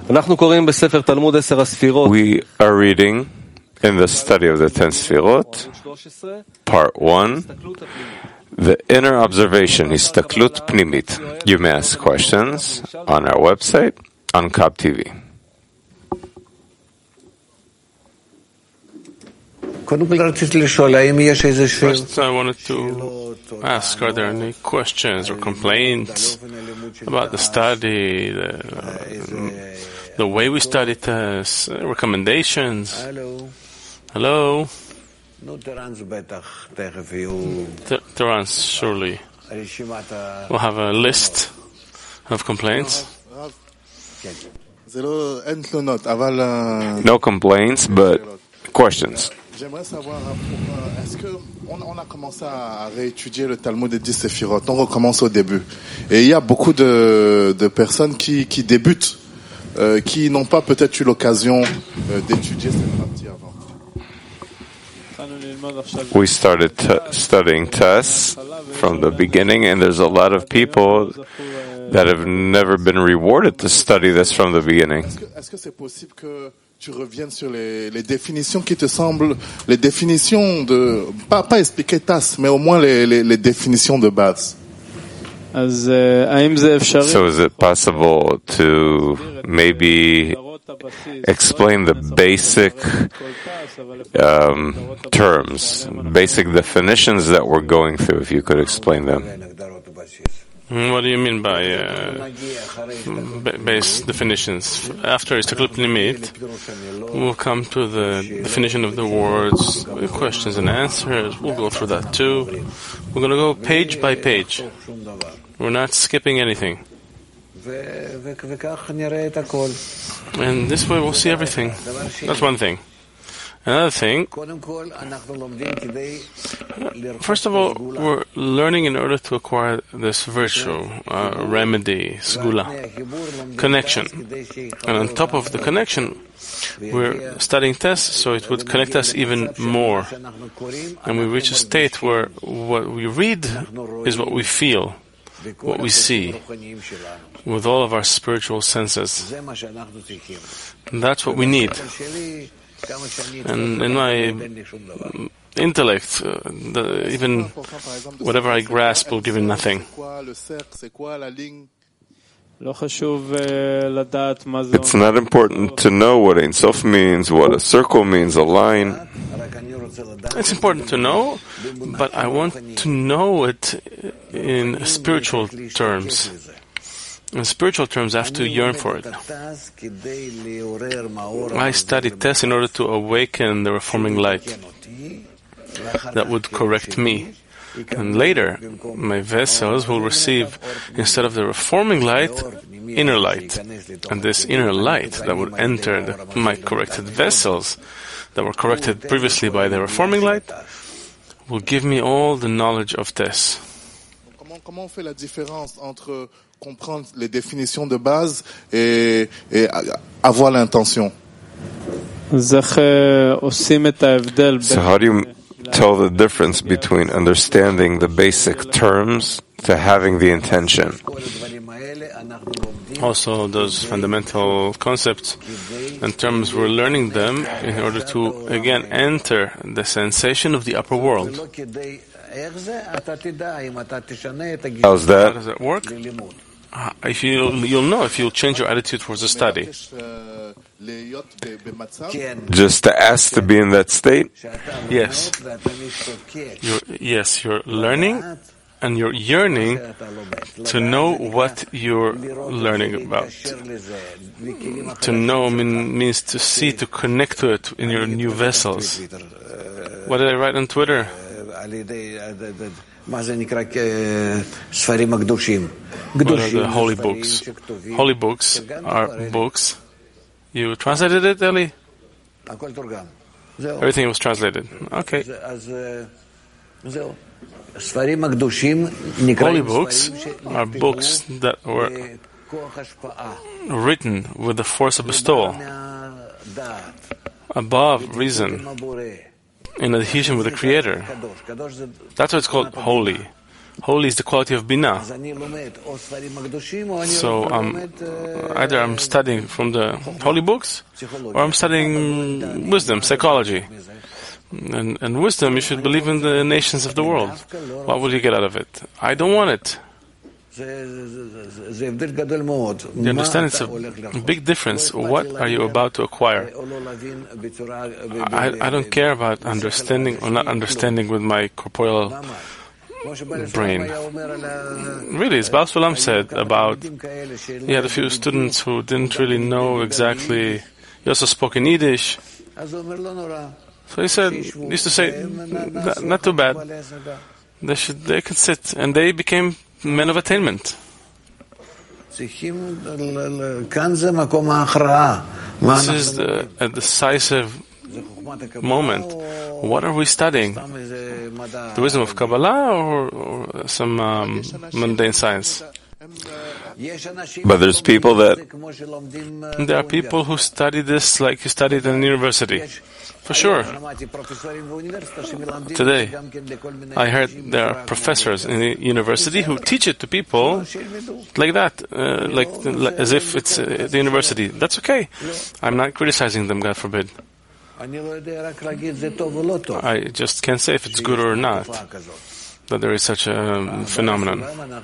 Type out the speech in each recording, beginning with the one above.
We are reading in the study of the 10 Sfirot, part 1, the inner observation, Histaklut Pnimit. You may ask questions on our website, on KAB TV. First, I wanted to ask, are there any questions or complaints about the study, the way we study tests, recommendations? Hello? Terence surely will have a list of complaints. No complaints, but questions. J'aimerais savoir, est-ce qu'on a commencé à réétudier le Talmud des 10 Séphirot, on recommence au début. Et il y a beaucoup de personnes qui débutent, qui n'ont pas peut-être eu l'occasion d'étudier cette partie avant. We started studying tests from the beginning, and there's a lot of people that have never been rewarded to study this from the beginning. Est-ce que c'est possible que tu reviennes sur les définitions qui te semblent, les définitions de, pas expliquer TAS, mais au moins les définitions de base? So is it possible to maybe explain the basic terms, basic definitions that we're going through, if you could explain them? What do you mean by base definitions? After Histaklut Pnimit, we'll come to the definition of the words, questions and answers. We'll go through that too. We're going to go page by page. We're not skipping anything. And this way we'll see everything. That's one thing. Another thing, first of all, we're learning in order to acquire this virtue, remedy, segula, connection. And on top of the connection, we're studying tests, so it would connect us even more. And we reach a state where what we read is what we feel, what we see, with all of our spiritual senses. And that's what we need. And in my intellect, even whatever I grasp will give me nothing. It's not important to know what Ein Sof means, what a circle means, a line. It's important to know, but I want to know it in spiritual terms. In spiritual terms, I have to yearn for it. I study tests in order to awaken the reforming light that would correct me. And later, my vessels will receive, instead of the reforming light, inner light. And this inner light that would enter my corrected vessels, that were corrected previously by the reforming light, will give me all the knowledge of tests. Comment on fait la différence entre comprendre les définitions de base et avoir l'intention? So how do you tell the difference between understanding the basic terms to having the intention? Also, those fundamental concepts and terms, we're learning them in order to, again, enter the sensation of the upper world. How's that? How does that work? If you'll know if you'll change your attitude towards the study. Just to ask to be in that state? Yes. You're learning and you're yearning to know what you're learning about. To know means to see, to connect to it in your new vessels. What did I write on Twitter? What are the holy books? Holy books are books. You translated it, Eli? Everything was translated. Okay. Holy books are books that were written with the force of bestowal, above reason, in adhesion with the Creator. That's why it's called holy. Holy is the quality of Binah. So either I'm studying from the holy books, or I'm studying wisdom, psychology. And wisdom, you should believe in the nations of the world. What will you get out of it? I don't want it. You understand it's a big difference. What are you about to acquire? I don't care about understanding or not understanding with my corporeal brain. Really, as Baal Sulam said about, he had a few students who didn't really know exactly. He also spoke in Yiddish. So he used to say, not too bad. They could sit, and they became men of attainment. This is a decisive moment. What are we studying? The wisdom of Kabbalah or some mundane science? But there's people that... There are people who study this like you studied in university. For sure. Today, I heard there are professors in the university who teach it to people like that, like as if it's the university. That's okay. I'm not criticizing them, God forbid. I just can't say if it's good or not, that there is such a phenomenon.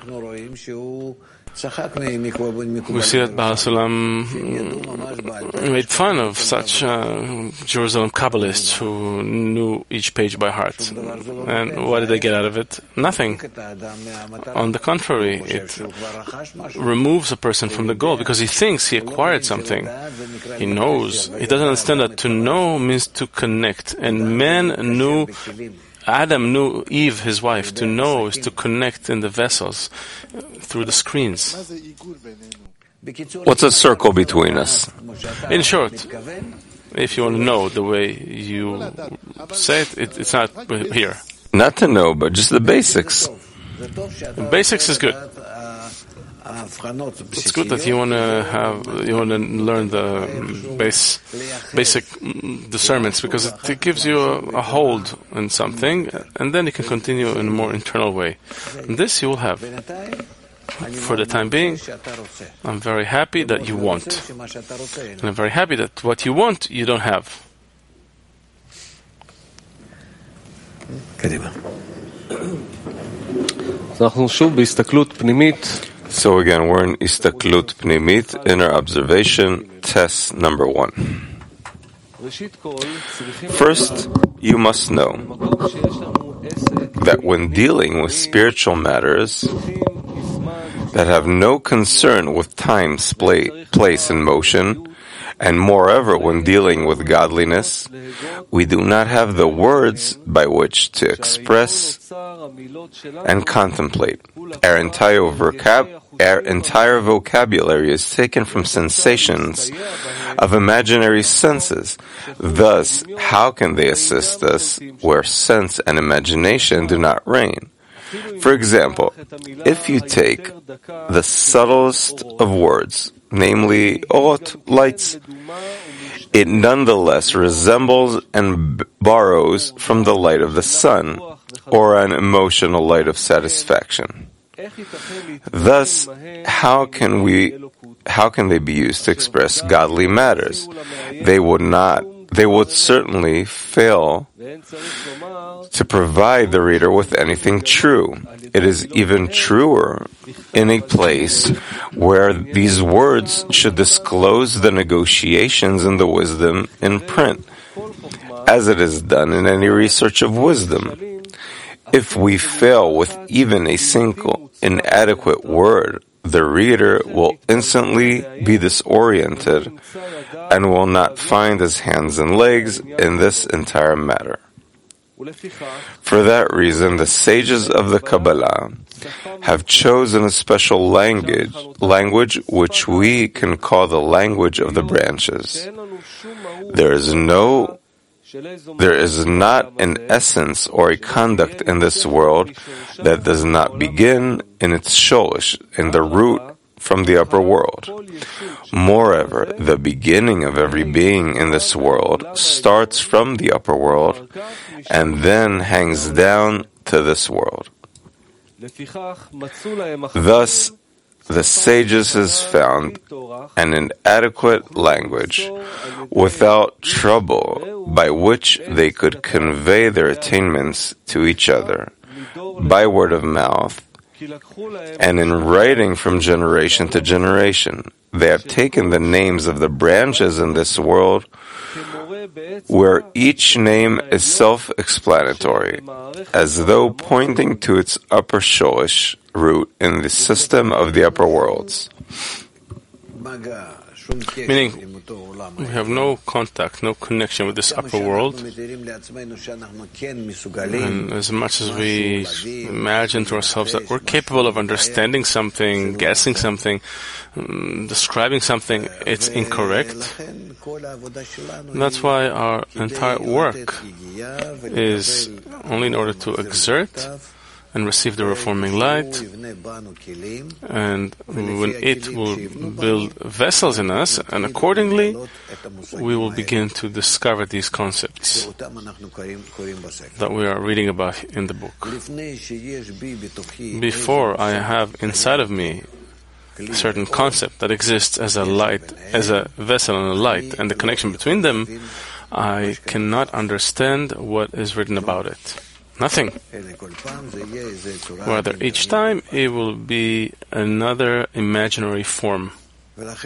We see that Baal Sulam made fun of such Jerusalem Kabbalists who knew each page by heart. And what did they get out of it? Nothing. On the contrary, it removes a person from the goal because he thinks he acquired something. He knows. He doesn't understand that to know means to connect. And Adam knew Eve, his wife. To know is to connect in the vessels through the screens. What's a circle between us? In short, if you want to know the way you say it, it's not here. Not to know, but just the basics. The basics is good. It's good that you want to learn the basic discernments because it gives you a hold on something, and then you can continue in a more internal way. And this you will have. For the time being, I'm very happy that you want, and I'm very happy that what you want you don't have. So again, we're in Istaklut Pnimit, inner observation, test number 1. First, you must know that when dealing with spiritual matters that have no concern with time, place, and motion, and moreover, when dealing with godliness, we do not have the words by which to express and contemplate. Our entire vocabulary is taken from sensations of imaginary senses. Thus, how can they assist us where sense and imagination do not reign? For example, if you take the subtlest of words, namely orot, lights, it nonetheless resembles and borrows from the light of the sun, or an emotional light of satisfaction. Thus, how can they be used to express godly matters? They would certainly fail to provide the reader with anything true. It is even truer in a place where these words should disclose the negotiations and the wisdom in print, as it is done in any research of wisdom. If we fail with even a single inadequate word, the reader will instantly be disoriented and will not find his hands and legs in this entire matter. For that reason, the sages of the Kabbalah have chosen a special language which we can call the language of the branches. There is not an essence or a conduct in this world that does not begin in its sholish, in the root from the upper world. Moreover, the beginning of every being in this world starts from the upper world and then hangs down to this world. Thus, the sages has found an inadequate language without trouble by which they could convey their attainments to each other by word of mouth and in writing from generation to generation. They have taken the names of the branches in this world where each name is self-explanatory, as though pointing to its upper shorish root in the system of the upper worlds. Meaning, we have no contact, no connection with this upper world. And as much as we imagine to ourselves that we're capable of understanding something, guessing something, describing something, it's incorrect. That's why our entire work is only in order to exert and receive the reforming light, and when it will build vessels in us, and accordingly we will begin to discover these concepts that we are reading about in the book. Before I have inside of me a certain concept that exists as a light, as a vessel and a light, and the connection between them, I cannot understand what is written about it. Nothing. Rather, each time it will be another imaginary form. That's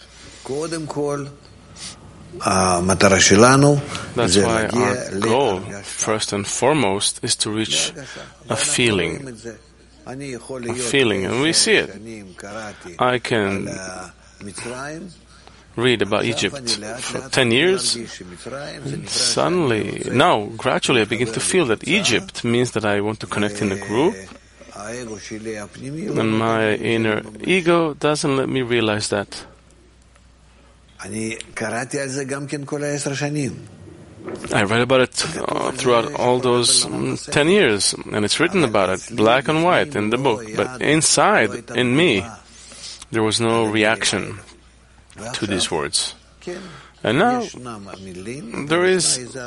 why our goal, first and foremost, is to reach a feeling. A feeling, and we see it. I can read about Egypt for 10 years, and suddenly, now, gradually I begin to feel that Egypt means that I want to connect in a group, and my inner ego doesn't let me realize that. I read about it throughout all those 10 years, and it's written about it, black and white, in the book, but inside, in me, there was no reaction to these words. And now there are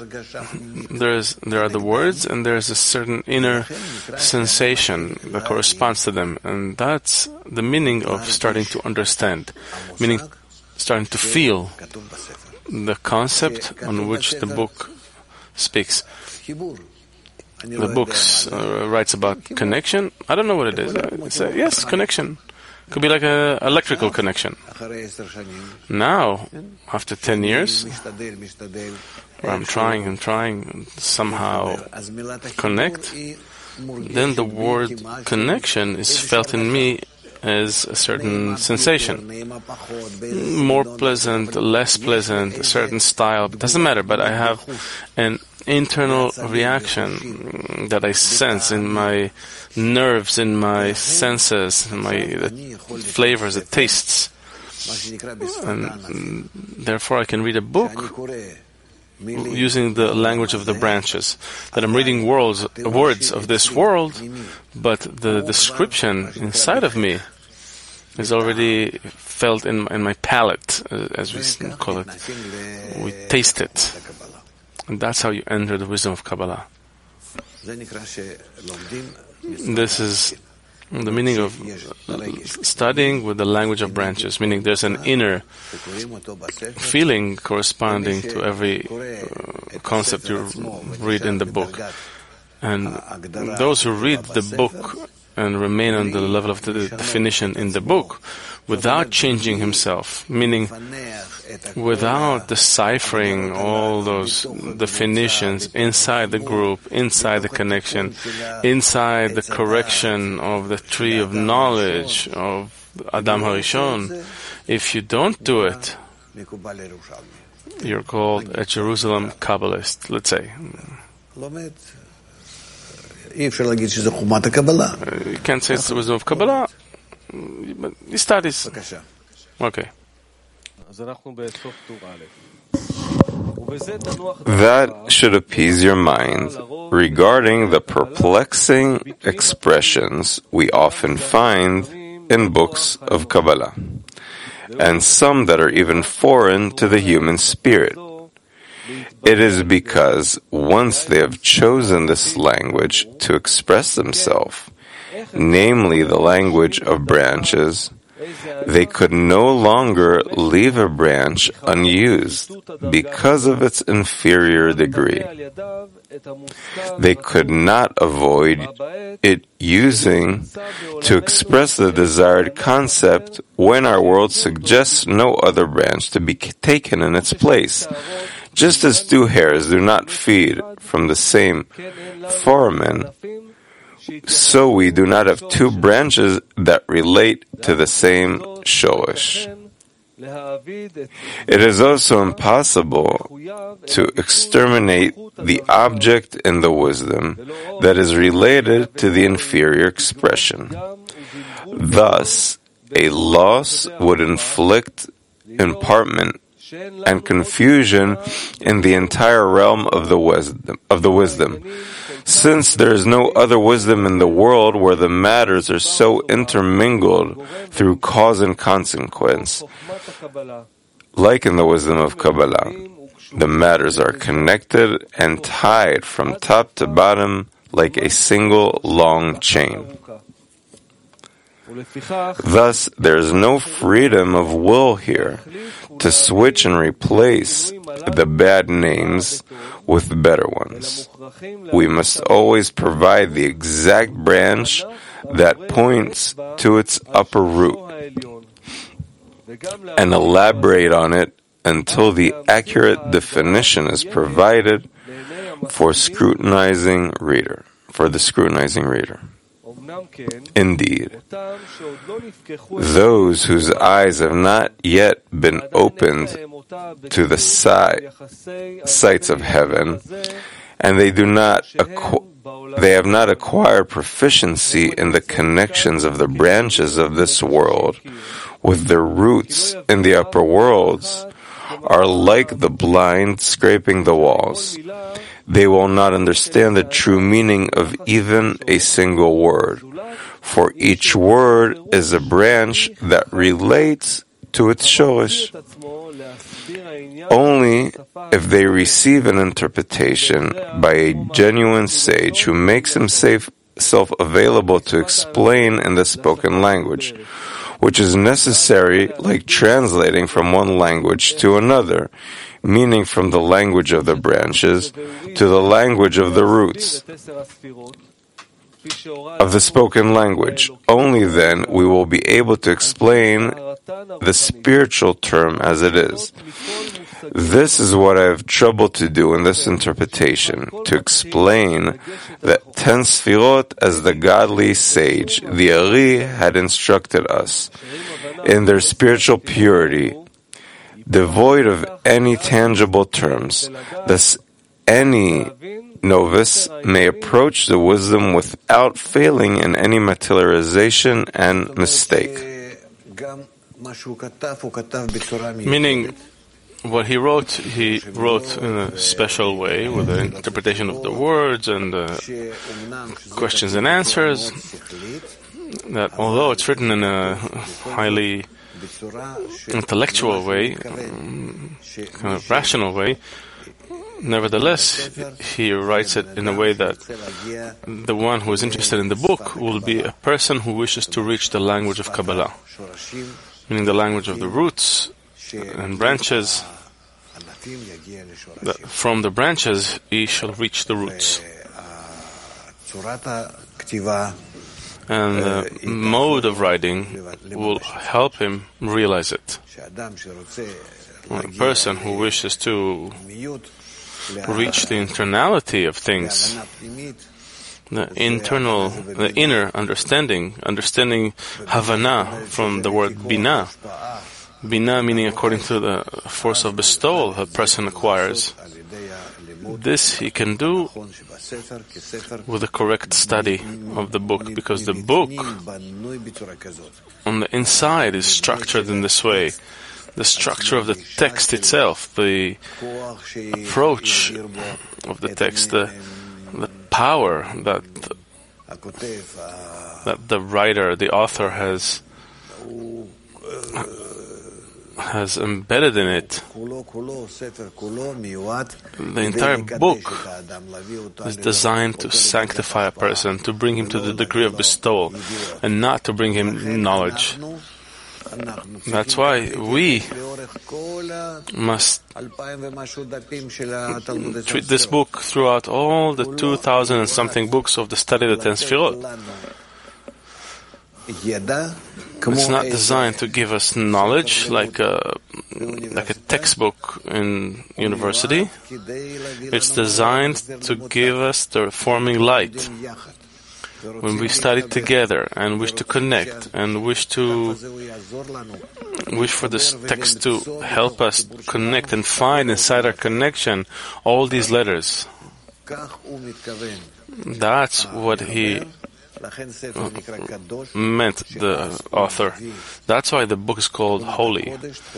the words, and there is a certain inner sensation that corresponds to them, and that's the meaning of starting to understand, meaning starting to feel the concept on which the book speaks. The book writes about connection. I don't know what it is. It's yes, connection. Could be like an electrical connection. Now, after 10 years, where I'm trying and somehow connect, then the word connection is felt in me as a certain sensation. More pleasant, less pleasant, a certain style, it doesn't matter, but I have an internal reaction that I sense in my nerves, in my senses, in my flavors, the tastes. And therefore I can read a book using the language of the branches. That I'm reading words of this world, but the description inside of me is already felt in my palate, as we call it. We taste it. And that's how you enter the wisdom of Kabbalah. This is the meaning of studying with the language of branches, meaning there's an inner feeling corresponding to every concept you read in the book. And those who read the book and remain on the level of the definition in the book without changing himself, meaning without deciphering all those definitions inside the group, inside the connection, inside the correction of the tree of knowledge of Adam HaRishon. If you don't do it, you're called a Jerusalem Kabbalist, let's say. You can't say it's the wisdom of Kabbalah, but he studies. Okay. That should appease your mind regarding the perplexing expressions we often find in books of Kabbalah, and some that are even foreign to the human spirit. It is because once they have chosen this language to express themselves, namely the language of branches, they could no longer leave a branch unused because of its inferior degree. They could not avoid it using to express the desired concept when our world suggests no other branch to be taken in its place. Just as two hairs do not feed from the same foramen, so we do not have two branches that relate to the same shorish. It is also impossible to exterminate the object in the wisdom that is related to the inferior expression. Thus, a loss would inflict impartment and confusion in the entire realm of the wisdom. Since there is no other wisdom in the world where the matters are so intermingled through cause and consequence, like in the wisdom of Kabbalah, the matters are connected and tied from top to bottom like a single long chain. Thus, there is no freedom of will here to switch and replace the bad names with better ones. We must always provide the exact branch that points to its upper root and elaborate on it until the accurate definition is provided for the scrutinizing reader. Indeed, those whose eyes have not yet been opened to the sights of heaven, and they have not acquired proficiency in the connections of the branches of this world with their roots in the upper worlds, are like the blind scraping the walls. They will not understand the true meaning of even a single word, for each word is a branch that relates to its shorish. Only if they receive an interpretation by a genuine sage who makes himself available to explain in the spoken language, which is necessary like translating from one language to another, meaning from the language of the branches to the language of the roots of the spoken language. Only then we will be able to explain the spiritual term as it is. This is what I have trouble to do in this interpretation, to explain that 10 Sfirot as the godly sage, the Ari, had instructed us, in their spiritual purity, devoid of any tangible terms. Thus, any novice may approach the wisdom without failing in any materialization and mistake. Meaning, what he wrote in a special way with the interpretation of the words and the questions and answers, that although it's written in a highly intellectual way, kind of rational way, nevertheless, he writes it in a way that the one who is interested in the book will be a person who wishes to reach the language of Kabbalah, meaning the language of the roots and branches, that from the branches he shall reach the roots. And the mode of writing will help him realize it. A person who wishes to reach the internality of things, the inner understanding Havana from the word Bina. Bina meaning according to the force of bestowal a person acquires. This he can do with the correct study of the book, because the book on the inside is structured in this way. The structure of the text itself, the approach of the text, the power that the writer, the author has has embedded in it. The entire book is designed to sanctify a person, to bring him to the degree of bestowal, and not to bring him knowledge. That's why we must treat this book throughout all the 2,000 and something books of the study of the 10 Sfirot. It's not designed to give us knowledge like a textbook in university. It's designed to give us the forming light. When we study together and wish to connect and wish for this text to help us connect and find inside our connection all these letters. That's what he meant, the author. That's why the book is called Holy.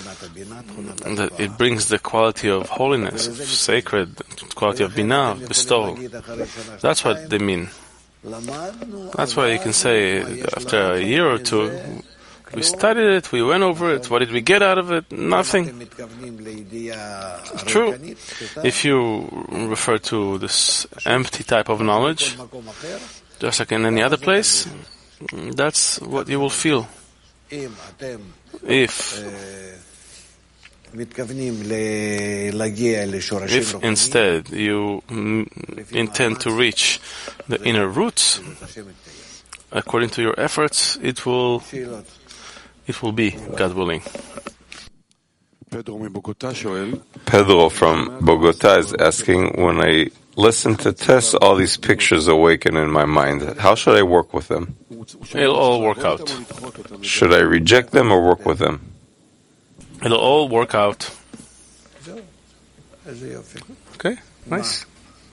It brings the quality of holiness, of sacred, quality of binah, of bestowal. That's what they mean. That's why you can say, after a year or two, we studied it, we went over it, what did we get out of it? Nothing. True. If you refer to this empty type of knowledge, just like in any other place, that's what you will feel. If instead you intend to reach the inner roots, according to your efforts, it will be, God willing. Pedro from Bogota is asking, when I listen to Tess, all these pictures awaken in my mind. How should I work with them? It'll all work out. Should I reject them or work with them? It'll all work out. Okay, nice.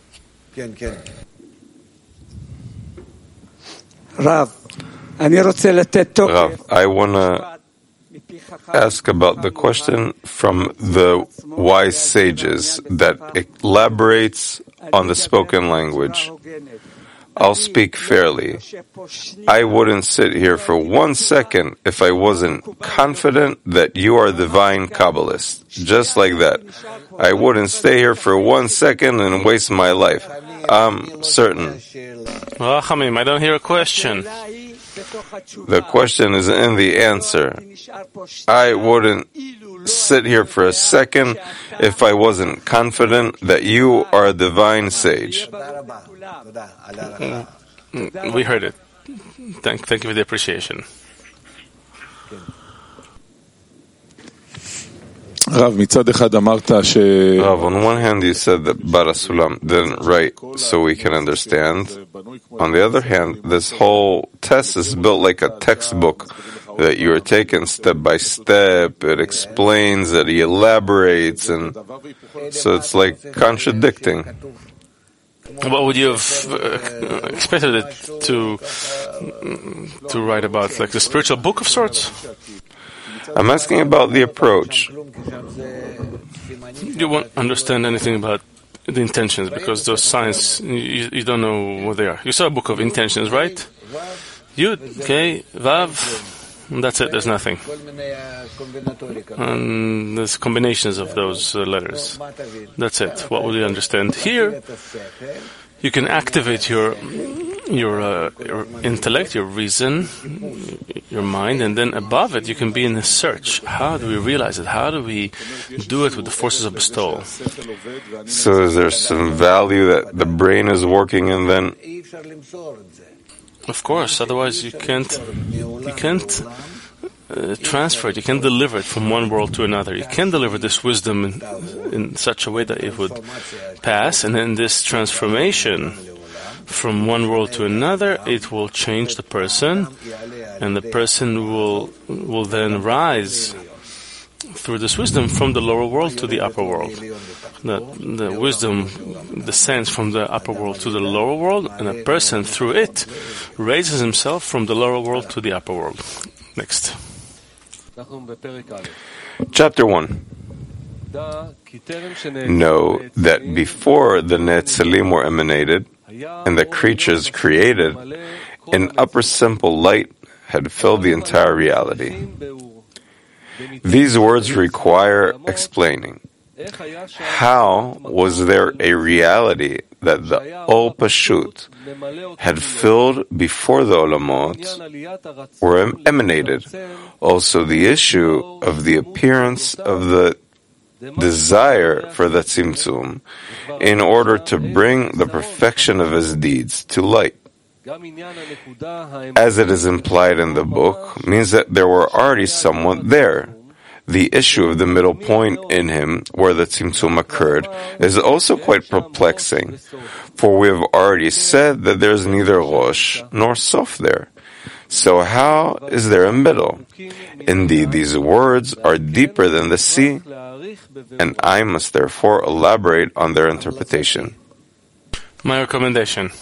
Rav, I want to ask about the question from the wise sages that elaborates on the spoken language. I'll speak fairly. I wouldn't sit here for 1 second if I wasn't confident that you are divine Kabbalist. Just like that. I wouldn't stay here for 1 second and waste my life. I'm certain. Rachamim, I don't hear a question. The question is in the answer. I wouldn't sit here for a second if I wasn't confident that you are a divine sage. We heard it. Thank you for the appreciation. Rav, on one hand you said that Barasulam didn't write so we can understand. On the other hand, this whole test is built like a textbook that you are taking step by step. It explains, it elaborates, and so it's like contradicting. What would you have expected it to write about? Like the spiritual book of sorts? I'm asking about the approach. You won't understand anything about the intentions because those signs, you don't know what they are. You saw a book of intentions, right? Yud, K, Vav, and that's it, there's nothing. And there's combinations of those letters. That's it. What will you understand? Here, you can activate your intellect, your reason, your mind, and then above it you can be in a search. How do we realize it? How do we do it with the forces of bestowal? So is there some value that the brain is working in then? Of course, otherwise you can't transfer it, you can't deliver it from one world to another. You can deliver this wisdom in such a way that it would pass, and then this transformation from one world to another, it will change the person, and the person will then rise through this wisdom from the lower world to the upper world. The wisdom descends from the upper world to the lower world, and a person through it raises himself from the lower world to the upper world. Next. Chapter 1. Know that before the Netzilim were emanated and the creatures created, an upper simple light had filled the entire reality. These words require explaining. How was there a reality that the Ol Pashut had filled before the Olamot were emanated? Also the issue of the appearance of the desire for the Tzimtzum in order to bring the perfection of his deeds to light. As it is implied in the book, means that there were already someone there. The issue of the middle point in him, where the Tzimtzum occurred, is also quite perplexing, for we have already said that there is neither Rosh nor Sof there. So how is there a middle? Indeed, these words are deeper than the sea, and I must therefore elaborate on their interpretation. My recommendation: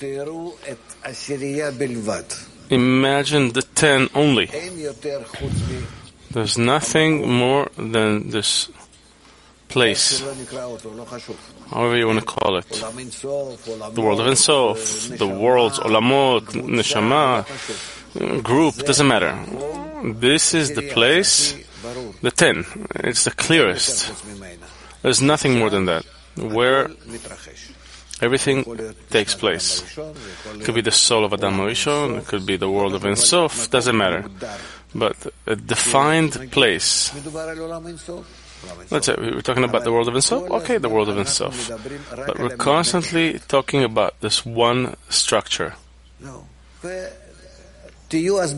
imagine the 10 only. There's nothing more than this place, however you want to call it. The world of Ein Sof, the worlds, Olamot, Neshama, group, doesn't matter. This is the place, the 10. It's the clearest. There's nothing more than that, where everything takes place. It could be the soul of Adam Rishon, it could be the world of Ein Sof, doesn't matter. But a defined place. That's it. We're talking about the world of Ein Sof? Okay, the world of Ein Sof. But we're constantly talking about this one structure. So you can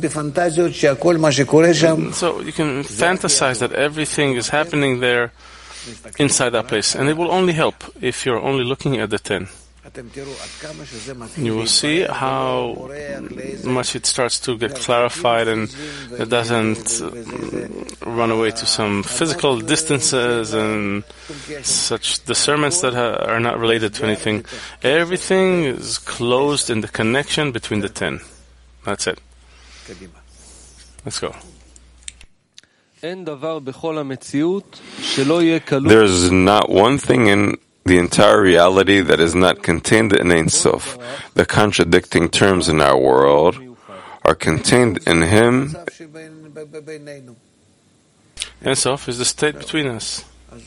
fantasize that everything is happening there inside that place. And it will only help if you're only looking at the 10. You will see how much it starts to get clarified, and it doesn't run away to some physical distances and such discernments that are not related to anything. Everything is closed in the connection between the 10. That's it. Let's go. There's not one thing in the entire reality that is not contained in Ein Sof. The contradicting terms in our world are contained in him. Ein Sof is the state between us.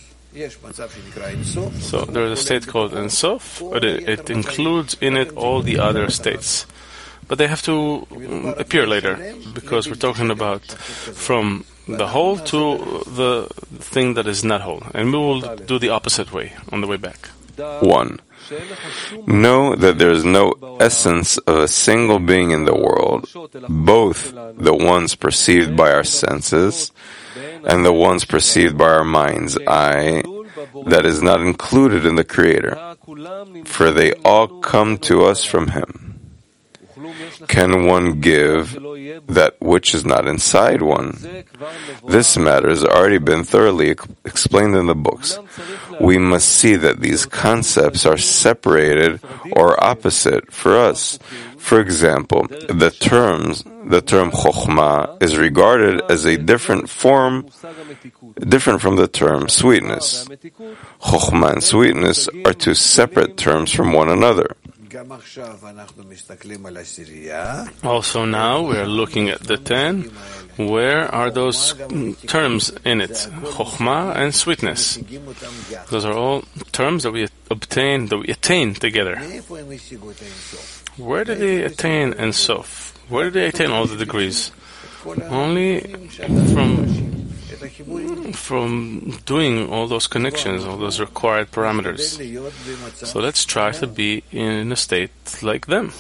So there is a state called Ein Sof, but it includes in it all the other states. But they have to appear later, because we're talking about from the whole to the thing that is not whole. And we will do the opposite way on the way back. 1. Know that there is no essence of a single being in the world, both the ones perceived by our senses and the ones perceived by our mind's eye, that is not included in the Creator, for they all come to us from Him. Can one give that which is not inside one? This matter has already been thoroughly explained in the books. We must see that these concepts are separated or opposite for us. For example, the term chokhmah is regarded as a different from the term sweetness. Chokhmah and sweetness are two separate terms from one another. Also now we are looking at the 10. Where are those terms in it? Chokhmah and sweetness. Those are all terms that we attain together. Where did they attain Ein Sof? Where did they attain all the degrees? Only from doing all those connections, all those required parameters. So let's try to be in a state like them.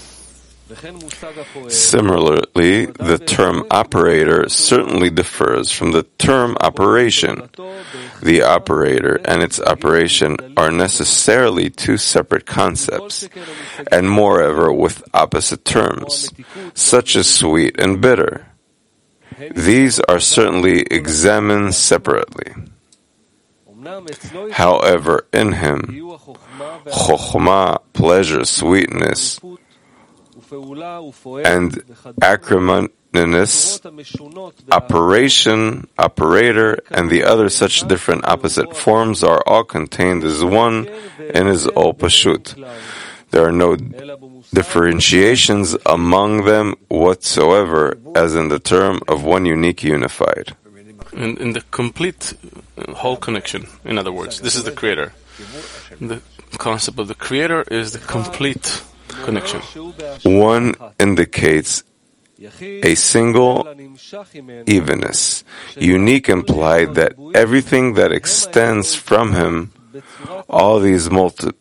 Similarly, the term operator certainly differs from the term operation. The operator and its operation are necessarily two separate concepts, and moreover with opposite terms, such as sweet and bitter. These are certainly examined separately. However, in him, chokhmah, pleasure, sweetness, and acrimoniousness, operation, operator, and the other such different opposite forms are all contained as one in his Ol Pashut. There are no differentiations among them whatsoever, as in the term of one unique unified. in the complete whole connection. In other words, this is the Creator. The concept of the Creator is the complete connection. One indicates a single evenness. Unique implied that everything that extends from him, all these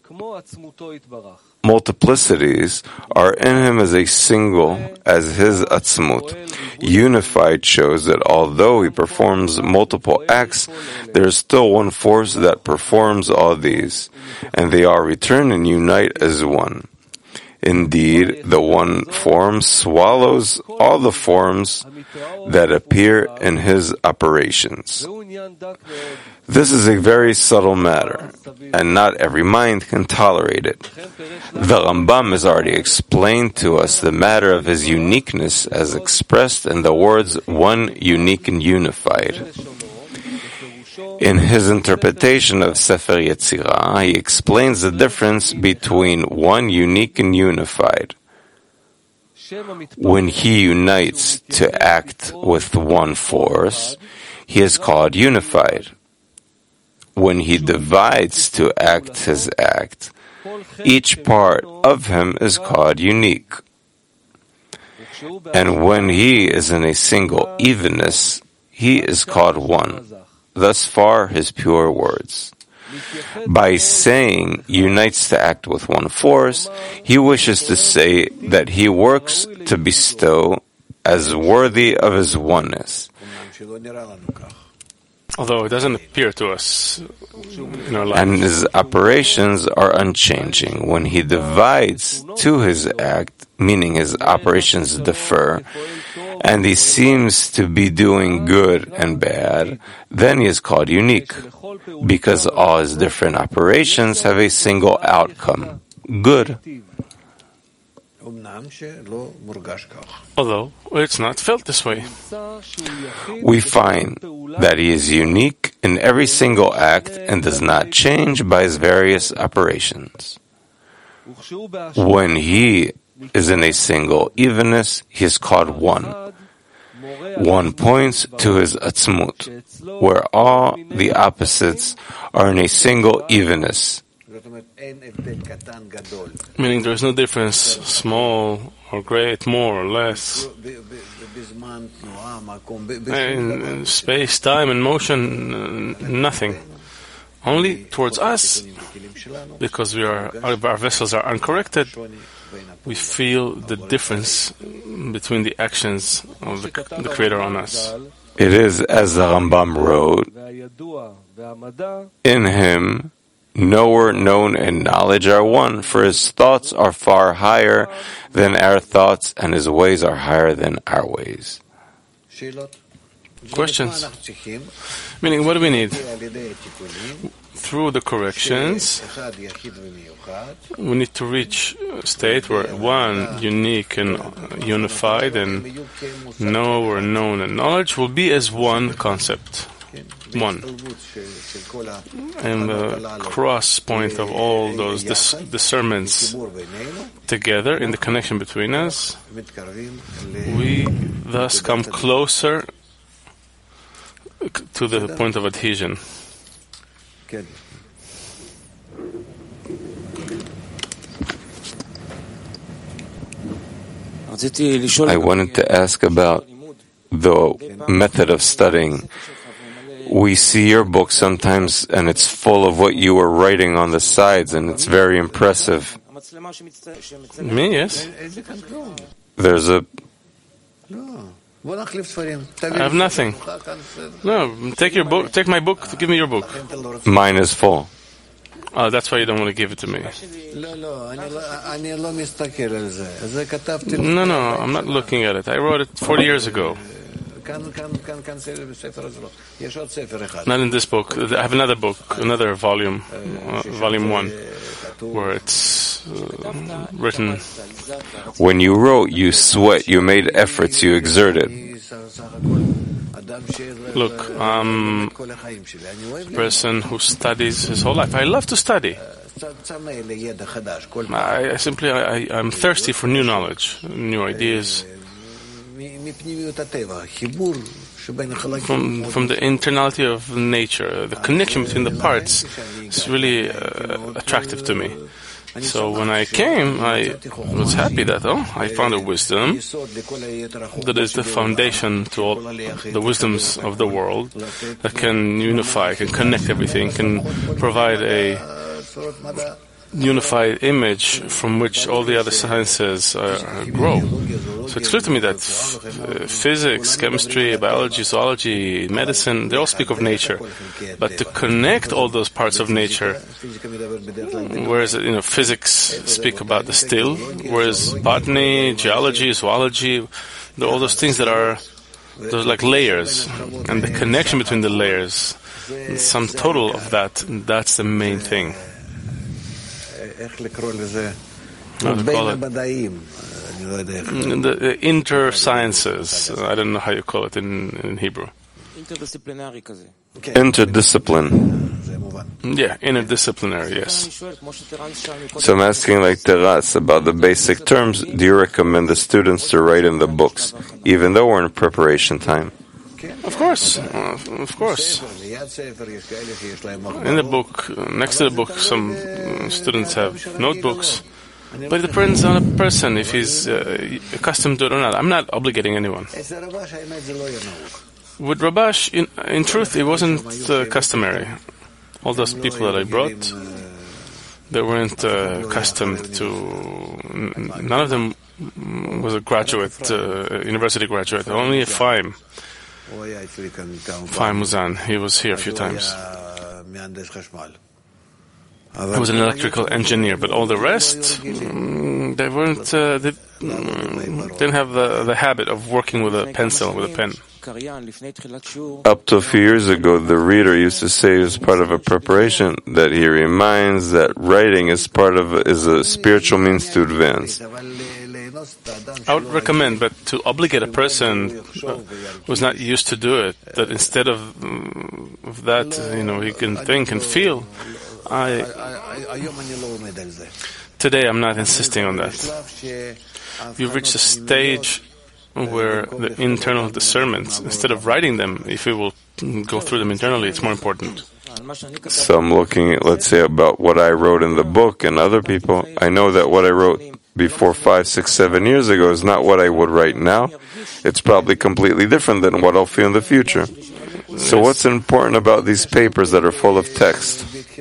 multiplicities, are in him as a single, as his atzmut. Unified shows that although he performs multiple acts, there is still one force that performs all these, and they all return and unite as one. Indeed, the one form swallows all the forms that appear in his operations. This is a very subtle matter, and not every mind can tolerate it. The Rambam has already explained to us the matter of his uniqueness as expressed in the words one, unique and unified. In his interpretation of Sefer Yetzirah, he explains the difference between one, unique and unified. When he unites to act with one force, he is called unified. When he divides to act his act, each part of him is called unique. And when he is in a single evenness, he is called one. Thus far, his pure words. By saying unites to act with one force, he wishes to say that he works to bestow as worthy of his oneness. Although it doesn't appear to us in our life. And his operations are unchanging. When he divides to his act, meaning his operations differ, and he seems to be doing good and bad, then he is called unique, because all his different operations have a single outcome, good. Although it's not felt this way. We find that he is unique in every single act and does not change by his various operations. When he is in a single evenness, he is called one. One points to his atzmut, where all the opposites are in a single evenness. Meaning there is no difference, small or great, more or less. In space, time, and motion, nothing. Only towards us, because our vessels are uncorrected, we feel the difference between the actions of the Creator on us. It is as the Rambam wrote, in him, knower, known, and knowledge are one, for his thoughts are far higher than our thoughts, and his ways are higher than our ways. Questions? Meaning, what do we need? Through the corrections, we need to reach a state where one, unique and unified, and knower, known, and knowledge will be as one concept. One. And the cross point of all those discernments together in the connection between us, we thus come closer to the point of adhesion. I wanted to ask about the method of studying. We see your book sometimes, and it's full of what you were writing on the sides, and it's very impressive. Me, yes. There's a... I have nothing. No, take your book. Take my book. Give me your book. Mine is full. That's why you don't want to give it to me. No, I'm not looking at it. I wrote it 40 years ago. Not in this book. I have another book, another volume, volume 1, where it's written. When you wrote, you sweat, you made efforts, you exerted. Look, I'm a person who studies his whole life. I love to study. I'm thirsty for new knowledge, new ideas. from the internality of nature. The connection between the parts is really attractive to me. So when I came, I was happy that, I found a wisdom that is the foundation to all the wisdoms of the world, that can unify, can connect everything, can provide a unified image from which all the other sciences grow. So it's clear to me that physics, chemistry, biology, zoology, medicine, they all speak of nature. But to connect all those parts of nature, whereas physics speak about the still, whereas botany, geology, zoology, all those things that are those like layers, and the connection between the layers, the sum total of that's the main thing. How to call it? The inter-sciences. I don't know how you call it in Hebrew. Interdiscipline. Yeah, interdisciplinary, yes. So I'm asking like Teras about the basic terms. Do you recommend the students to write in the books, even though we're in preparation time? Of course, of course. In the book, next to the book, some students have notebooks. But it depends on a person if he's accustomed to it or not. I'm not obligating anyone. With Rabash, in truth, it wasn't customary. All those people that I brought, they weren't accustomed to. None of them was a graduate, university graduate. Only a Chaim Muzan. He was here a few times. He was an electrical engineer, but all the rest, they weren't. They didn't have the habit of working with a pencil, with a pen. Up to a few years ago, the reader used to say as part of a preparation that he reminds that writing is a spiritual means to advance. I would recommend, but to obligate a person who's not used to do it, that instead of that, he can think and feel. Today I'm not insisting on that. You've reached a stage where the internal discernments, instead of writing them, if you will go through them internally, it's more important. So I'm looking at, let's say, about what I wrote in the book and other people. I know that what I wrote before 5, 6, 7 years ago is not what I would write now. It's probably completely different than what I'll feel in the future. So what's important about these papers that are full of text?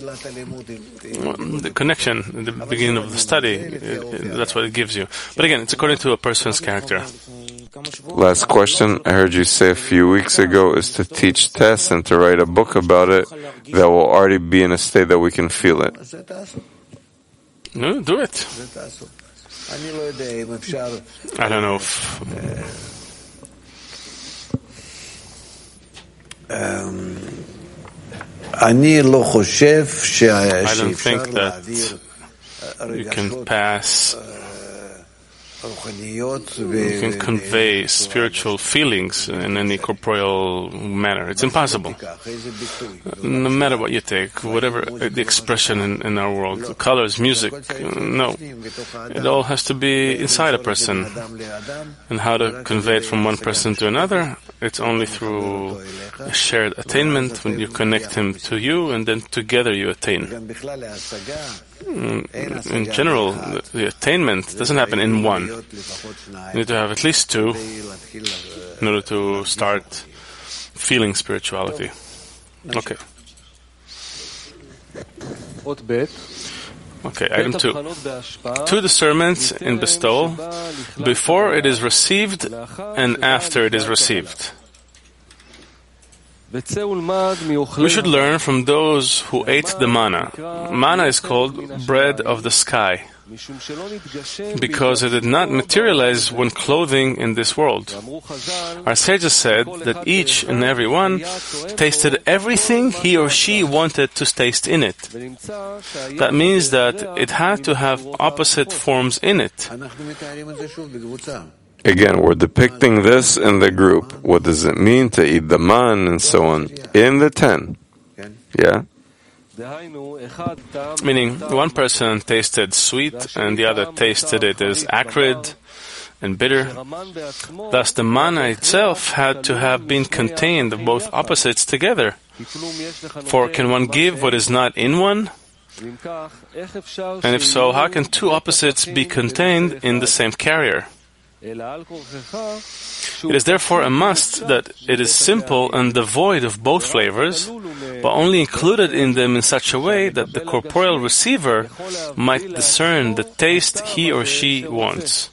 The connection at the beginning of the study, that's what it gives you. But again, it's according to a person's character. Last question. I heard you say a few weeks ago is to teach tests and to write a book about it that will already be in a state that we can feel it. No, do it. I don't know if... I don't think that you can pass, you can convey spiritual feelings in any corporeal manner. It's impossible. No matter what you take, whatever the expression in our world, colors, music, no. It all has to be inside a person. And how to convey it from one person to another? It's only through a shared attainment, when you connect him to you, and then together you attain. In general, the attainment doesn't happen in one. You need to have at least two in order to start feeling spirituality. Okay. Okay, item 2. 2 discernments in bestowal, before it is received and after it is received. We should learn from those who ate the manna. Manna is called bread of the sky because it did not materialize when clothing in this world. Our sages said that each and every one tasted everything he or she wanted to taste in it. That means that it had to have opposite forms in it. Again, we're depicting this in the group. What does it mean to eat the man and so on in the 10? Yeah? Meaning, one person tasted sweet and the other tasted it as acrid, and bitter. Thus, the manna itself had to have been contained of both opposites together. For can one give what is not in one? And if so, how can two opposites be contained in the same carrier? It is therefore a must that it is simple and devoid of both flavors, but only included in them in such a way that the corporeal receiver might discern the taste he or she wants.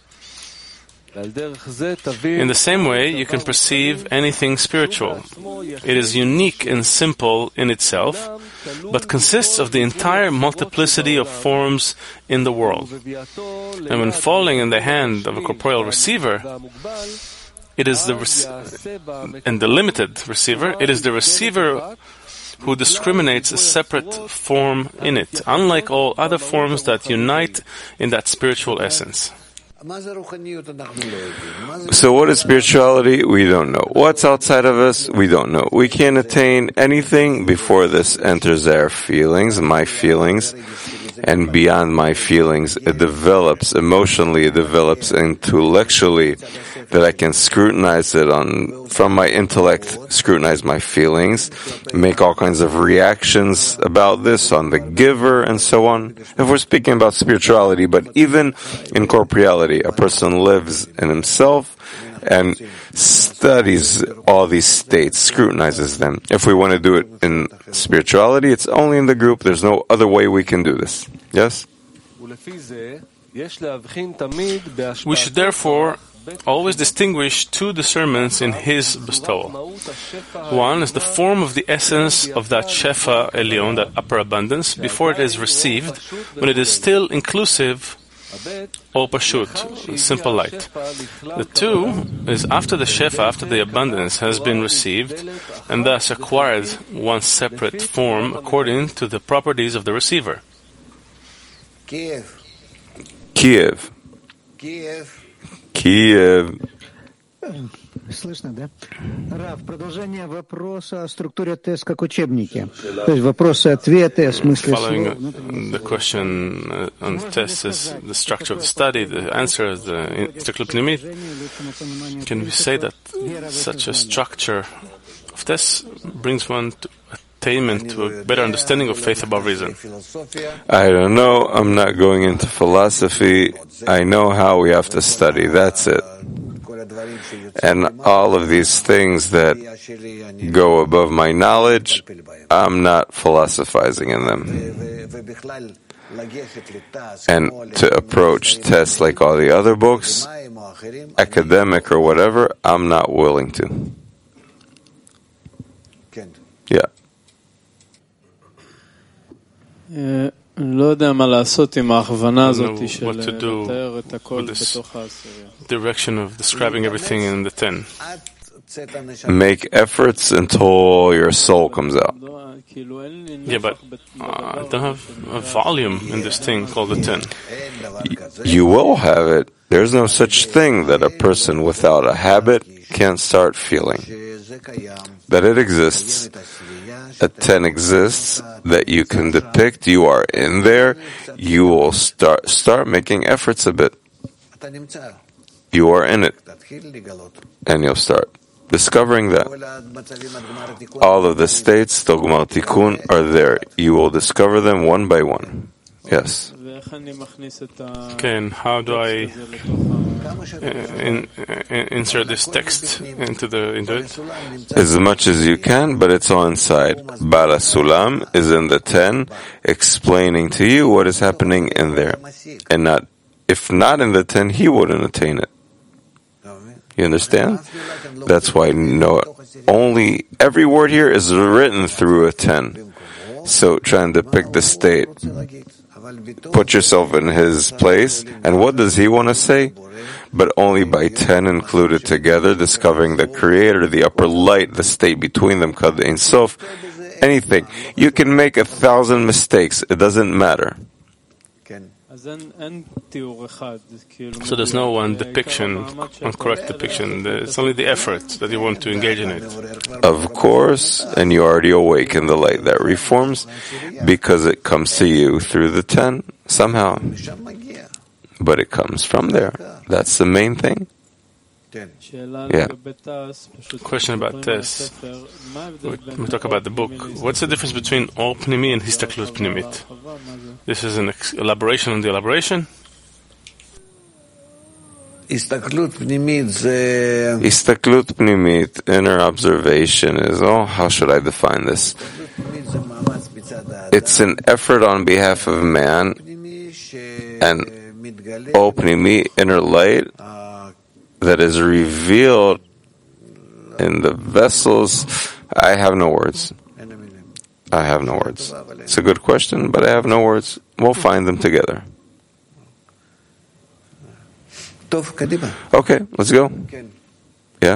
In the same way, you can perceive anything spiritual. It is unique and simple in itself, but consists of the entire multiplicity of forms in the world. And when falling in the hand of a corporeal receiver, it is and the limited receiver, it is the receiver who discriminates a separate form in it, unlike all other forms that unite in that spiritual essence. So what is spirituality? We don't know. What's outside of us? We don't know. We can't attain anything before this enters our feelings, my feelings, and beyond my feelings. It develops emotionally, it develops intellectually, that I can scrutinize it from my intellect, scrutinize my feelings, make all kinds of reactions about this on the giver and so on. If we're speaking about spirituality, but even in corporeality, a person lives in himself and studies all these states, scrutinizes them. If we want to do it in spirituality, it's only in the group. There's no other way we can do this. Yes? We should therefore always distinguish two discernments in his bestowal. One is the form of the essence of that Shefa Elyon, that upper abundance, before it is received, when it is still inclusive, or Pashut, simple light. The two is after the Shefa, after the abundance has been received, and thus acquired one separate form according to the properties of the receiver. Kiev. Слышно, да? Рав, продолжение вопроса о структуре тест как учебники. То есть вопросы-ответы о смысле слова. Following the question on tests is the structure of the study, the answer is the Istaklut Pnimit. Can we say that such a structure of tests brings one to attainment to a better understanding of faith above reason? I don't know. I'm not going into philosophy. I know how we have to study. That's it. And all of these things that go above my knowledge, I'm not philosophizing in them. And to approach tests like all the other books, academic or whatever, I'm not willing to. Yeah. I don't know what to do with this direction of describing everything in the 10. Make efforts until your soul comes out. Yeah, but I don't have a volume in this thing called the 10. You will have it. There's no such thing that a person without a habit can't start feeling. That it exists. A 10 exists that you can depict. You are in there. You will start making efforts a bit. You are in it. And you'll start discovering that. All of the states, Togmar Tikkun, are there. You will discover them one by one. Yes. Okay, and how do I insert this text into it? As much as you can, but it's all inside. Bala Sulam is in the 10, explaining to you what is happening in there. And if not in the 10, he wouldn't attain it. You understand? That's why only every word here is written through a 10. So try and depict the state. Put yourself in his place, and what does he want to say? But only by 10 included together, discovering the Creator, the upper light, the state between them, Kad Ein Sof, anything. You can make 1,000 mistakes, it doesn't matter. So there's no one depiction, one correct depiction. It's only the effort that you want to engage in it. Of course, and you already awaken the light that reforms because it comes to you through the 10 somehow. but it comes from there. That's the main thing. Yeah. Question about this. We talk about the book. What's the difference between Or Pnimi and Histaklut Pnimit? This is an elaboration on the elaboration? Histaklut Pnimit, inner observation, is, how should I define this? It's an effort on behalf of man, and Or Pnimi, inner light, that is revealed in the vessels. I have no words. It's a good question, but I have no words. We'll find them together. Okay, let's go. Yeah?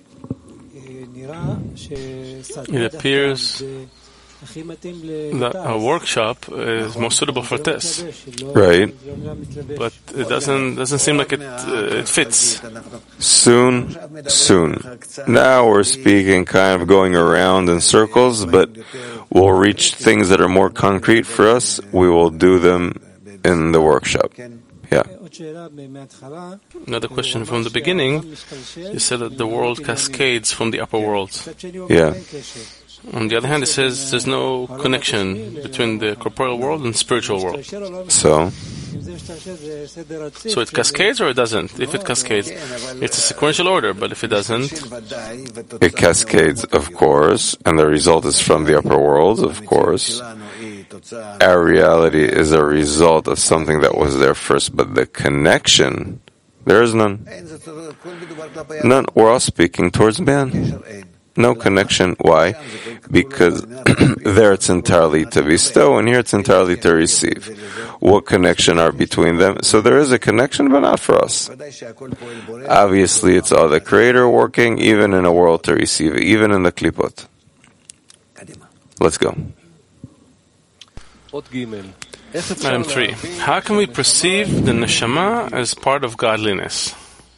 It appears that a workshop is more suitable for this. Right. But it doesn't seem like it fits. Soon. Now we're speaking, kind of going around in circles, but we'll reach things that are more concrete for us. We will do them in the workshop. Yeah. Another question from the beginning. You said that the world cascades from the upper worlds. Yeah. On the other hand, it says there's no connection between the corporeal world and spiritual world. So it cascades or it doesn't? If it cascades, it's a sequential order, but if it doesn't? It cascades, of course, and the result is from the upper world, of course. Our reality is a result of something that was there first, but the connection, there is none. None. We're all speaking towards man. No connection. Why? Because there it's entirely to bestow, and here it's entirely to receive. What connection are between them? So there is a connection, but not for us. Obviously, it's all the Creator working, even in a world to receive, even in the klipot. Let's go. Item 3. How can we perceive the neshama as part of godliness?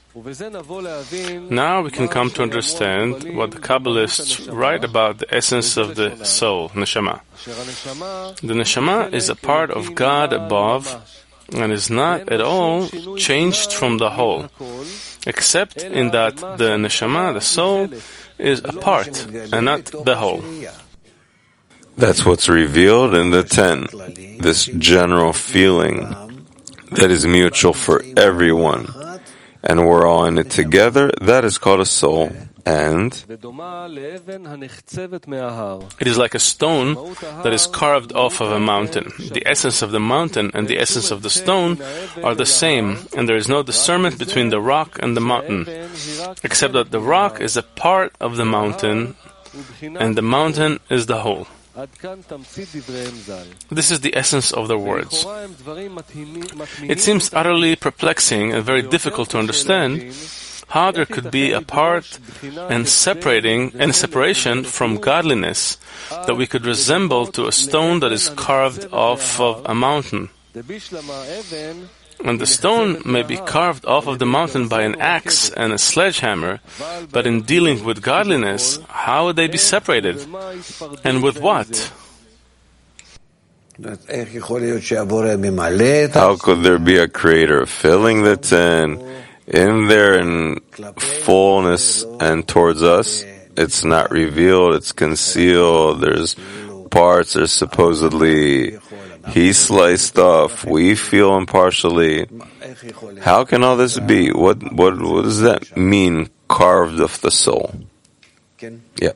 Now we can come to understand what the Kabbalists write about the essence of the soul, neshama. The neshama is a part of God above and is not at all changed from the whole, except in that the neshama, the soul, is a part and not the whole. That's what's revealed in the 10, this general feeling that is mutual for everyone. And we're all in it together. That is called a soul. And it is like a stone that is carved off of a mountain. The essence of the mountain and the essence of the stone are the same, and there is no discernment between the rock and the mountain, except that the rock is a part of the mountain, and the mountain is the whole. This is the essence of their words. It seems utterly perplexing and very difficult to understand how there could be a part and separation from godliness that we could resemble to a stone that is carved off of a mountain. And the stone may be carved off of the mountain by an axe and a sledgehammer, but in dealing with godliness, how would they be separated? And with what? How could there be a Creator filling the 10 in there in fullness and towards us? It's not revealed, it's concealed, there's parts, there's supposedly He sliced off, we feel impartially. How can all this be? What does that mean, carved of the soul? Yeah.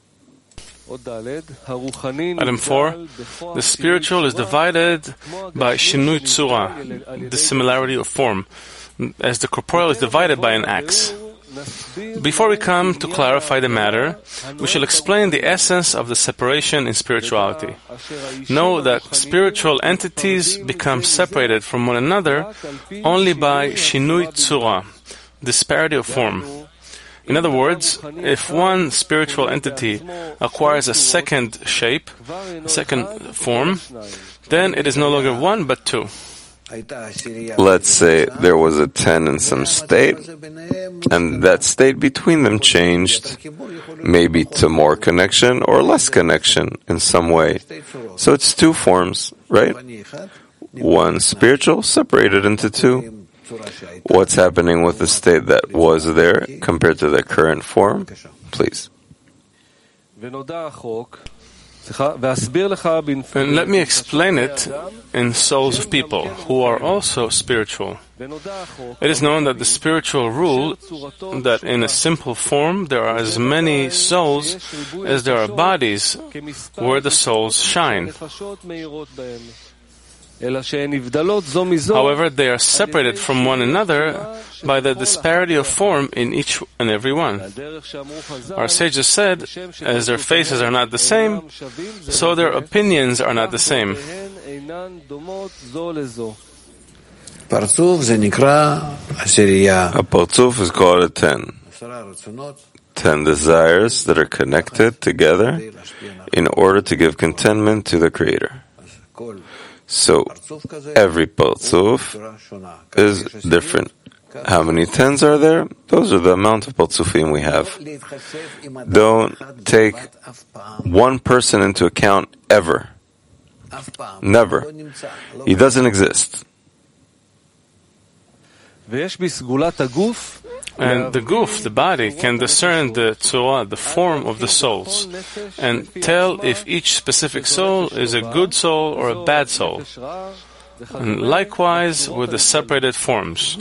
Item 4. The spiritual is divided by shinui tzura, the similarity of form, as the corporeal is divided by an axe. Before we come to clarify the matter, we shall explain the essence of the separation in spirituality. Know that spiritual entities become separated from one another only by shinui tzura, disparity of form. In other words, if one spiritual entity acquires a second shape, a second form, then it is no longer one but two. Let's say there was a 10 in some state, and that state between them changed, maybe to more connection or less connection in some way. So it's two forms, right? one spiritual separated into two. What's happening with the state that was there compared to the current form? Please. And let me explain it in souls of people who are also spiritual. It is known that the spiritual rule that in a simple form there are as many souls as there are bodies where the souls shine. However, they are separated from one another by the disparity of form in each and every one. Our sages said, as their faces are not the same, so their opinions are not the same. A Partzuf is called a 10. 10 desires that are connected together in order to give contentment to the Creator. So, every Partzuf is different. How many 10s are there? Those are the amount of Partzufim we have. Don't take one person into account ever. Never. He doesn't exist. And the guf, the body, can discern the tzorah, the form of the souls, and tell if each specific soul is a good soul or a bad soul. And likewise with the separated forms.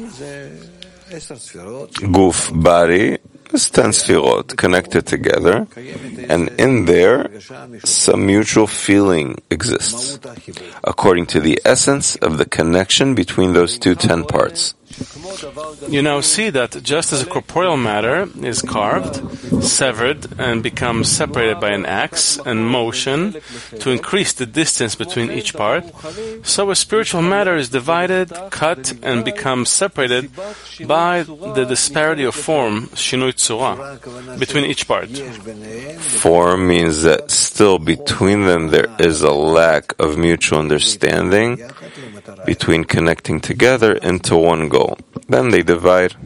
Guf, body, is 10 sfirot connected together, and in there some mutual feeling exists, according to the essence of the connection between those two 10 parts. You now see that just as a corporeal matter is carved, severed, and becomes separated by an axe and motion to increase the distance between each part, so a spiritual matter is divided, cut, and becomes separated by the disparity of form, shinui tzura, between each part. Form means that still between them there is a lack of mutual understanding between connecting together into one goal. Then they divide.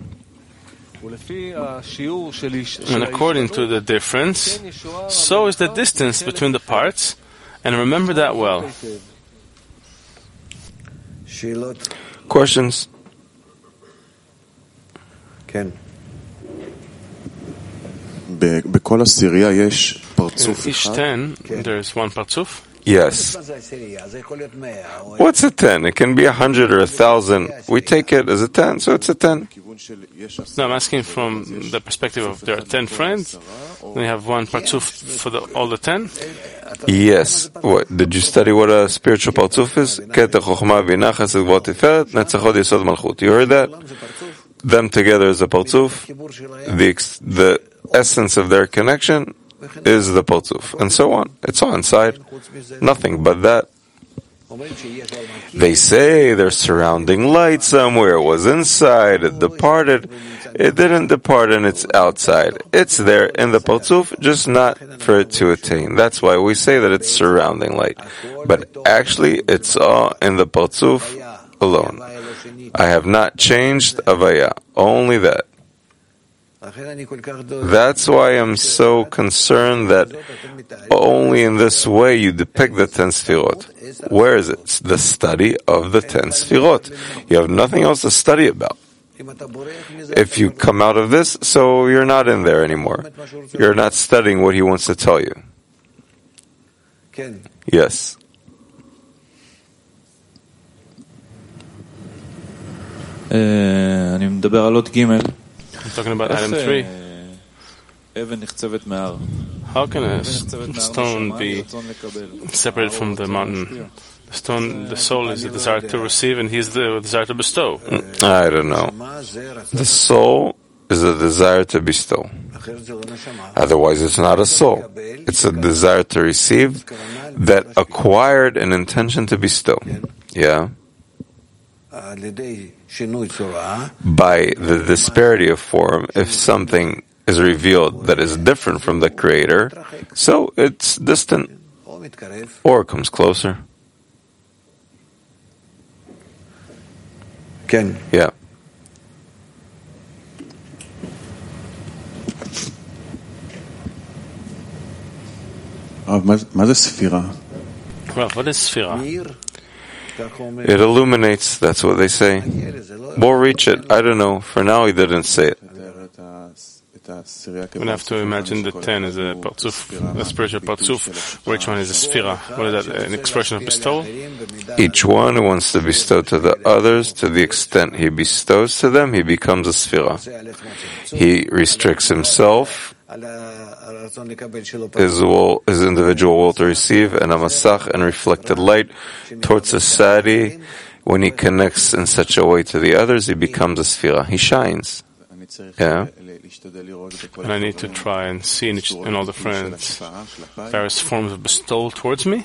And according to the difference, so is the distance between the parts, and remember that well. Questions? In each 10, there is one partzuf. Yes. What's a 10? It can be 100 or 1,000. We take it as a 10, so it's a 10. No, I'm asking from the perspective of there are 10 friends. We have one partzuf for all the 10. Yes. What? Did you study what a spiritual partzuf is? You heard that? Them together is a partzuf. The essence of their connection is the partzuf, and so on. It's all inside. Nothing but that. They say there's surrounding light somewhere. It was inside. It departed. It didn't depart, and it's outside. It's there in the partzuf, just not for it to attain. That's why we say that it's surrounding light. But actually, it's all in the partzuf alone. I have not changed Avaya. Only that. That's why I'm so concerned that only in this way you depict the 10 sfirot. Where is it? It's the study of the 10 sfirot. You have nothing else to study about. If you come out of this, so you're not in there anymore. You're not studying what he wants to tell you. Yes. אני מדבר על עוד ג' I'm talking about item 3. How can a stone be separated from the mountain? The stone, the soul is the desire to receive, and he is the desire to bestow. I don't know. The soul is a desire to bestow. Otherwise, it's not a soul. It's a desire to receive that acquired an intention to bestow. Yeah. By the disparity of form, if something is revealed that is different from the Creator, so it's distant or comes closer. Yeah. Well, what is sphira? It illuminates, that's what they say. We'll reach it. I don't know. For now, he didn't say it. We have to imagine the 10 as a partzuf, a spiritual partzuf, where each one is a sphira. What is that, an expression of bestowal? Each one who wants to bestow to the others, to the extent he bestows to them, he becomes a sphira. He restricts himself, his individual will to receive, and a masach and reflected light towards society. When he connects in such a way to the others, he becomes a sphira. He shines. Yeah. And I need to try and see in all the friends various forms of bestowal towards me?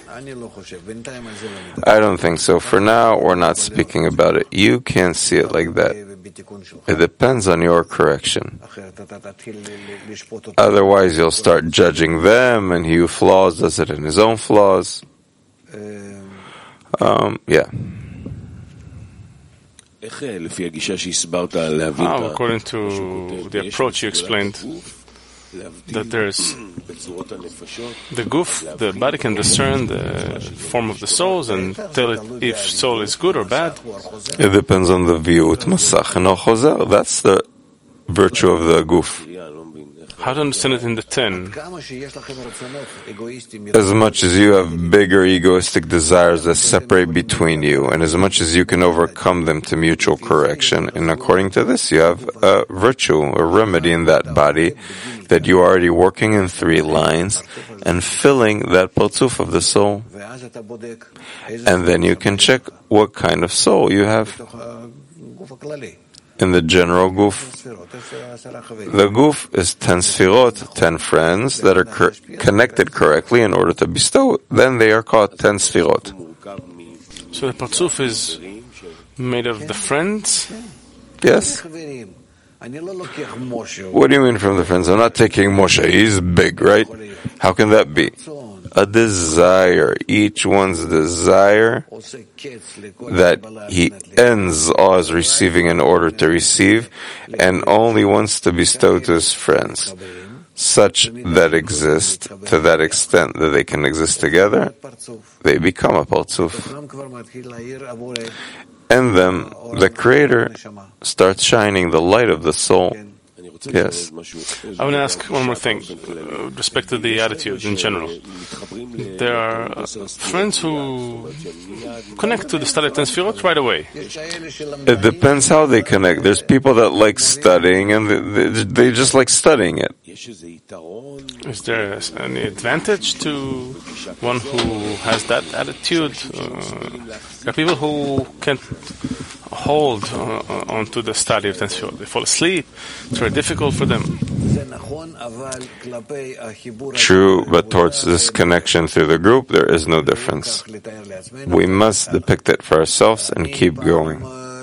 I don't think so. For now, we're not speaking about it. You can't see it like that. It depends on your correction. Otherwise, you'll start judging them, and he who flaws does it in his own flaws. Yeah. According to the approach you explained, that there's the guf, the body can discern the form of the souls and tell it if soul is good or bad. It depends on the view. That's the virtue of the guf. How to understand it in the 10? As much as you have bigger egoistic desires that separate between you, and as much as you can overcome them to mutual correction, and according to this, you have a virtue, a remedy in that body, that you are already working in 3 lines and filling that partzuf of the soul. And then you can check what kind of soul you have. In the general guf, the guf is 10 sfirot, 10 friends that are connected correctly in order to bestow. Then they are called 10 sfirot. So the partzuf is made of the friends? Yes. What do you mean from the friends? I'm not taking Moshe. He's big, right? How can that be? A desire, each one's desire that he ends all his receiving in order to receive and only wants to bestow to his friends, such that exist to that extent that they can exist together, they become a partzuf. And then the Creator starts shining the light of the soul. Yes. I want to ask one more thing with respect to the attitude in general. There are friends who connect to the study of 10 sfirot right away. It depends how they connect. There's people that like studying and they just like studying it. Is there any advantage to one who has that attitude? There are people who can't hold onto the study of 10 sfirot. They fall asleep. It's very difficult for them. True, but towards this connection through the group, there is no difference. We must depict it for ourselves and keep going.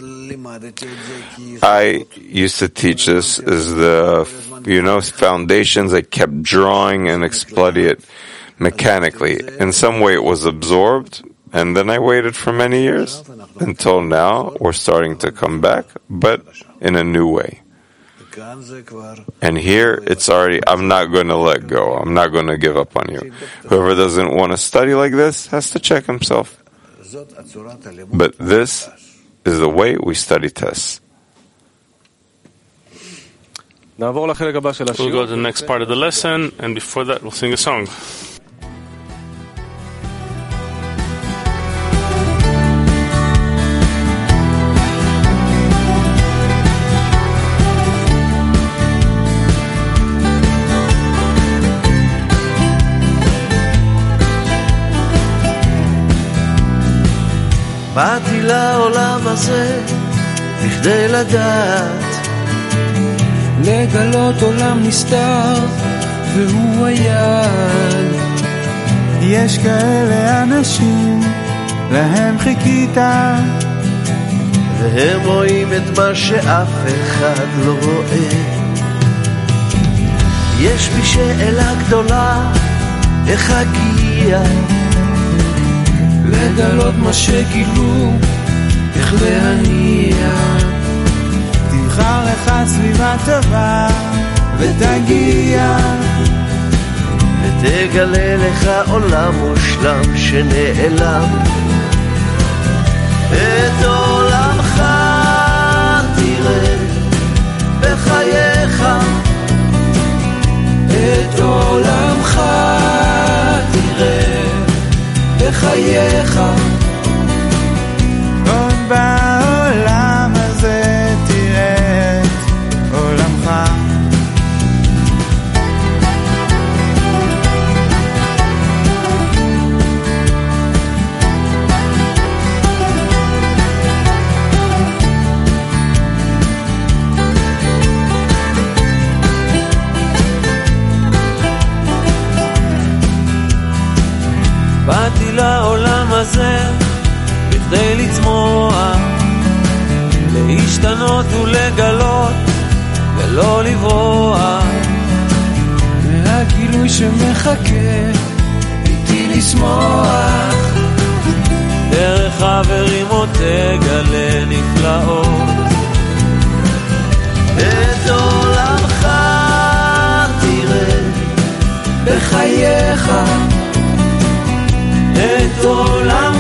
I used to teach this as the, foundations. I kept drawing and exploiting it mechanically. In some way it was absorbed, and then I waited for many years. Until now, we're starting to come back, but in a new way. And here, it's already, I'm not going to let go. I'm not going to give up on you. Whoever doesn't want to study like this has to check himself. But this is the way we study tests. We'll go to the next part of the lesson, and before that, we'll sing a song. באתי לעולם הזה בכדי לדעת, לגלות עולם נסתר והוא היד. יש כאלה אנשים להם חיכית, והם רואים את מה שאף אחד לא רואה. יש בי שאלה גדולה, איך אגיע לגלות מה שגילו, איך להניע. תבחר לך סביבה טובה ותגיע, ותגלה לך עולם מושלם שנעלם. את עולמך תראה בחייך, את עולמך תראה בחייך. עוד בעולם הזה תראה את עולמך. באתי לעולם הזה בכדי לצמוח, להשתנות ולגלות ולא לברוח, מהגילוי שמחכה איתי לשמוח, דרך חברים עוד תגלה נפלאות, את עולמך תראה בחייך, את עולם